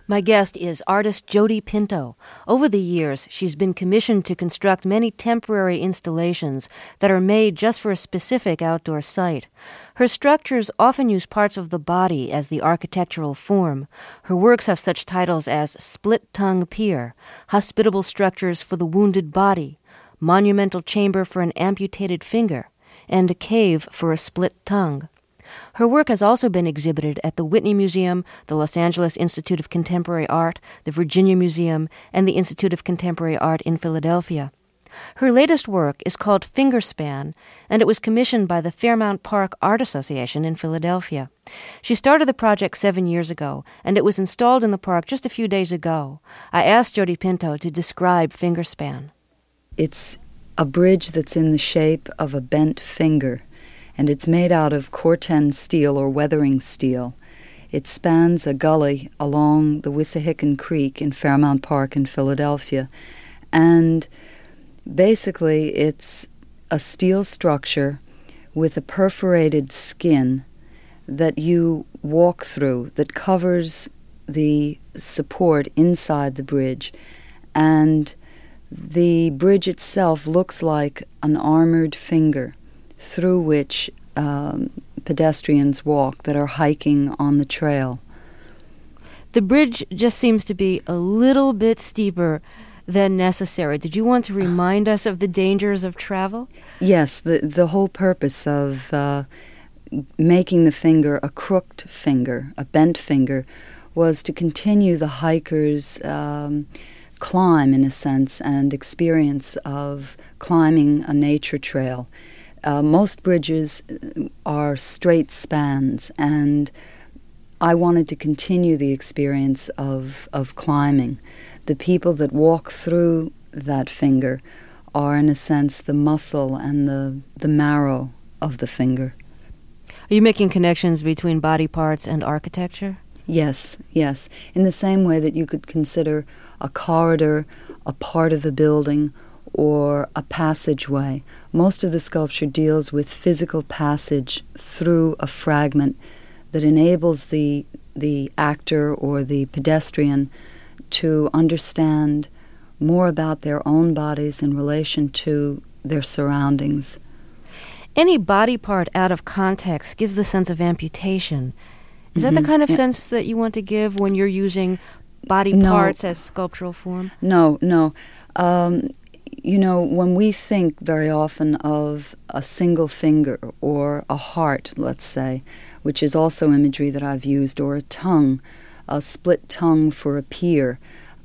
My guest is artist Jody Pinto. Over the years, she's been commissioned to construct many temporary installations that are made just for a specific outdoor site. Her structures often use parts of the body as the architectural form. Her works have such titles as Split Tongue Pier, Hospitable Structures for the Wounded Body, Monumental Chamber for an Amputated Finger, and A Cave for a Split Tongue. Her work has also been exhibited at the Whitney Museum, the Los Angeles Institute of Contemporary Art, the Virginia Museum, and the Institute of Contemporary Art in Philadelphia. Her latest work is called Fingerspan, and it was commissioned by the Fairmount Park Art Association in Philadelphia. She started the project 7 years ago, and it was installed in the park just a few days ago. I asked Jody Pinto to describe Fingerspan. It's a bridge that's in the shape of a bent finger, and it's made out of Corten steel or weathering steel. It spans a gully along the Wissahickon Creek in Fairmount Park in Philadelphia, and basically it's a steel structure with a perforated skin that you walk through that covers the support inside the bridge, and the bridge itself looks like an armored finger through which pedestrians walk that are hiking on the trail. The bridge just seems to be a little bit steeper than necessary. Did you want to remind us of the dangers of travel? Yes, the whole purpose of making the finger a crooked finger, a bent finger, was to continue the hiker's climb, in a sense, and experience of climbing a nature trail. Most bridges are straight spans, and I wanted to continue the experience of climbing. The people that walk through that finger are, in a sense, the muscle and the marrow of the finger. Are you making connections between body parts and architecture? Yes. In the same way that you could consider a corridor a part of a building or a passageway. Most of the sculpture deals with physical passage through a fragment that enables the actor or the pedestrian to understand more about their own bodies in relation to their surroundings. Any body part out of context gives the sense of amputation. Is that the kind of sense that you want to give when you're using body parts as sculptural form? No. When we think very often of a single finger or a heart, let's say, which is also imagery that I've used, or a tongue, a split tongue for a pier,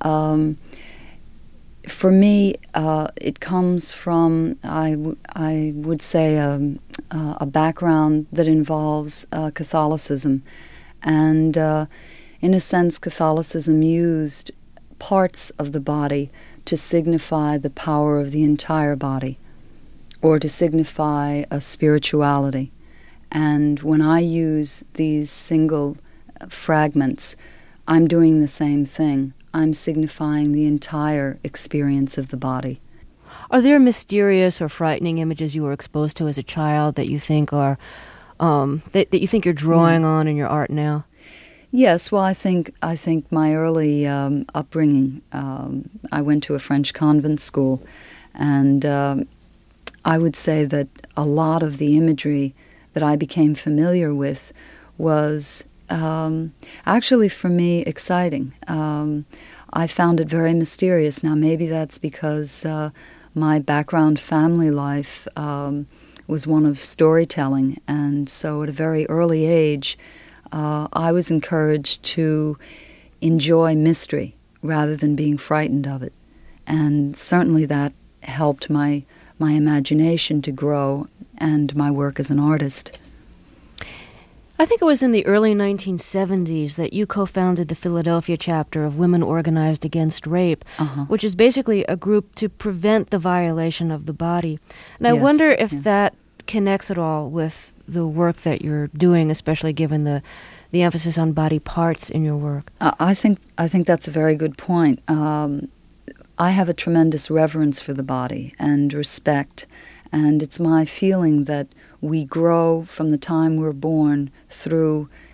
for me, it comes from, I would say, a background that involves Catholicism. And in a sense, Catholicism used parts of the body to signify the power of the entire body, or to signify a spirituality. And when I use these single fragments, I'm doing the same thing. I'm signifying the entire experience of the body. Are there mysterious or frightening images you were exposed to as a child that you think are that you think you're drawing on in your art now? Yes, well, I think my early upbringing. I went to a French convent school, and I would say that a lot of the imagery that I became familiar with was actually, for me, exciting. I found it very mysterious. Now, maybe that's because my background family life was one of storytelling, and so at a very early age, I was encouraged to enjoy mystery rather than being frightened of it. And certainly that helped my imagination to grow and my work as an artist. I think it was in the early 1970s that you co-founded the Philadelphia chapter of Women Organized Against Rape, which is basically a group to prevent the violation of the body. And I wonder if that connects at all with the work that you're doing, especially given the emphasis on body parts in your work. I think that's a very good point. I have a tremendous reverence for the body and respect, and it's my feeling that we grow from the time we're born through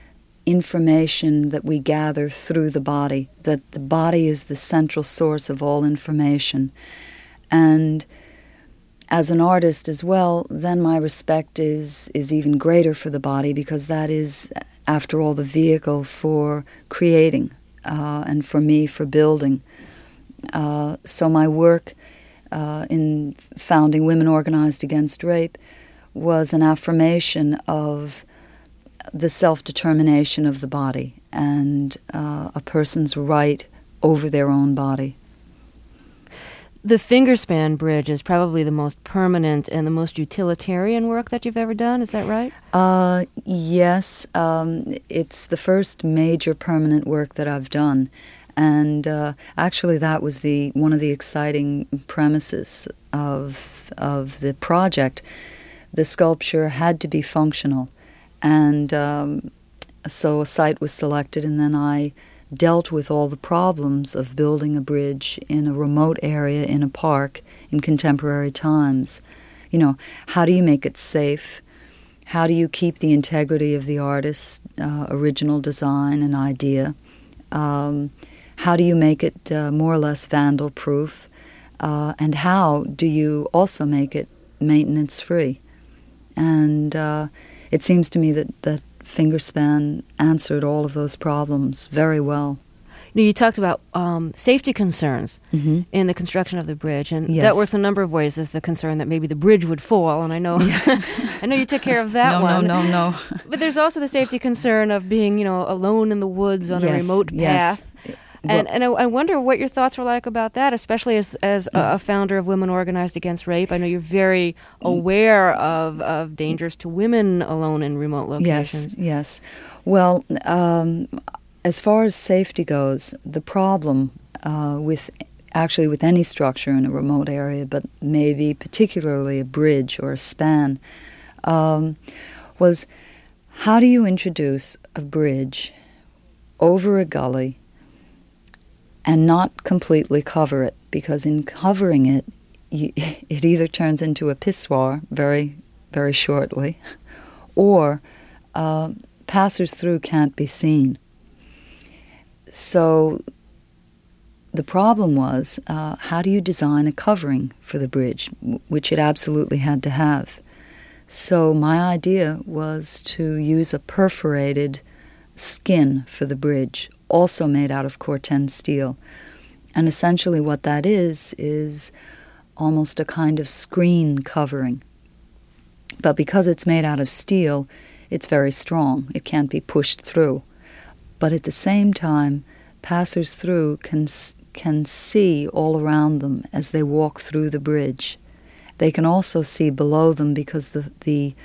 information that we gather through the body, that the body is the central source of all information. And as an artist as well, then my respect is even greater for the body, because that is, after all, the vehicle for creating and for me, for building. So my work in founding Women Organized Against Rape was an affirmation of the self-determination of the body and a person's right over their own body. The Fingerspan Bridge is probably the most permanent and the most utilitarian work that you've ever done. Is that right? Yes. It's the first major permanent work that I've done. And actually that was one of the exciting premises of the project. The sculpture had to be functional. And so a site was selected, and then I dealt with all the problems of building a bridge in a remote area in a park in contemporary times. You know, how do you make it safe? How do you keep the integrity of the artist's original design and idea? How do you make it more or less vandal-proof? And how do you also make it maintenance-free? And it seems to me that Fingerspan answered all of those problems very well. You talked about safety concerns in the construction of the bridge, and that works a number of ways. There's the concern that maybe the bridge would fall, and I know I know you took care of that one. No. But there's also the safety concern of being, alone in the woods on a remote path. And I wonder what your thoughts were like about that, especially as a founder of Women Organized Against Rape. I know you're very aware of dangers to women alone in remote locations. Yes. Well, as far as safety goes, the problem with any structure in a remote area, but maybe particularly a bridge or a span, was how do you introduce a bridge over a gully and not completely cover it, because in covering it, it either turns into a pissoir very, very shortly, or passers through can't be seen. So the problem was, how do you design a covering for the bridge, which it absolutely had to have? So my idea was to use a perforated skin for the bridge, also made out of Corten steel. And essentially what that is almost a kind of screen covering. But because it's made out of steel, it's very strong. It can't be pushed through. But at the same time, passers through can see all around them as they walk through the bridge. They can also see below them, because the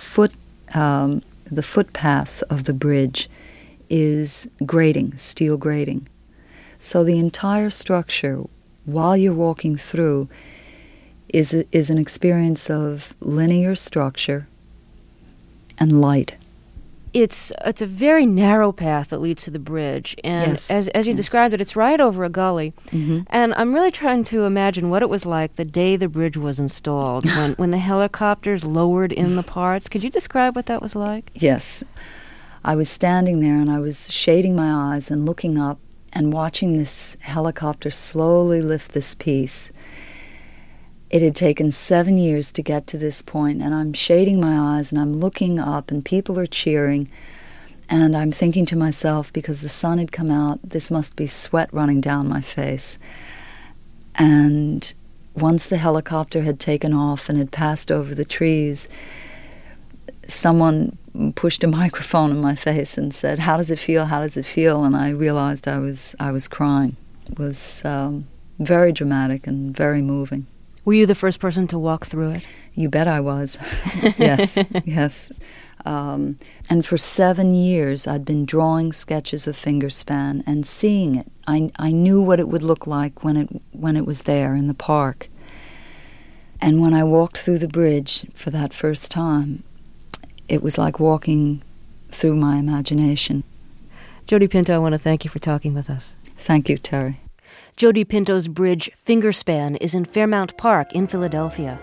footpath of the bridge is grating, steel grating. So the entire structure, while you're walking through, is an experience of linear structure and light. It's a very narrow path that leads to the bridge, and as you described it, it's right over a gully. And I'm really trying to imagine what it was like the day the bridge was installed, when the helicopters lowered in the parts. Could you describe what that was like? Yes. I was standing there and I was shading my eyes and looking up and watching this helicopter slowly lift this piece. It had taken 7 years to get to this point, and I'm shading my eyes and I'm looking up and people are cheering, and I'm thinking to myself, because the sun had come out, this must be sweat running down my face. And once the helicopter had taken off and had passed over the trees, someone pushed a microphone in my face and said, "How does it feel? How does it feel?" And I realized I was crying. It was very dramatic and very moving. Were you the first person to walk through it? You bet I was. Yes. And for 7 years I'd been drawing sketches of Fingerspan and seeing it. I knew what it would look like when it was there in the park. And when I walked through the bridge for that first time, it was like walking through my imagination. Jodi Pinto, I want to thank you for talking with us. Thank you, Terry. Jodi Pinto's bridge, Fingerspan, is in Fairmount Park in Philadelphia.